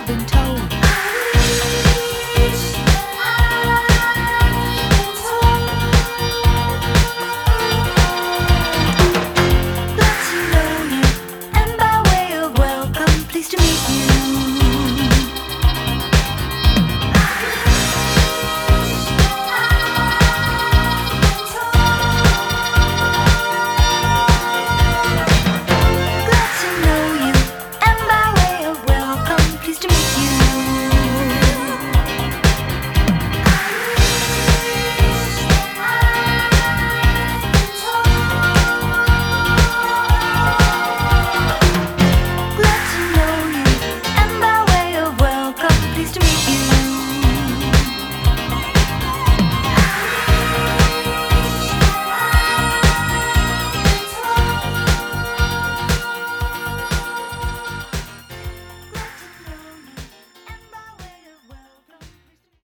been told. Glad to know you, and by way of welcome, pleased to meet you. Glad to know you, and by way of welcome, pleased to meet you. Glad to know you, and by way of welcome, pleased to meet you.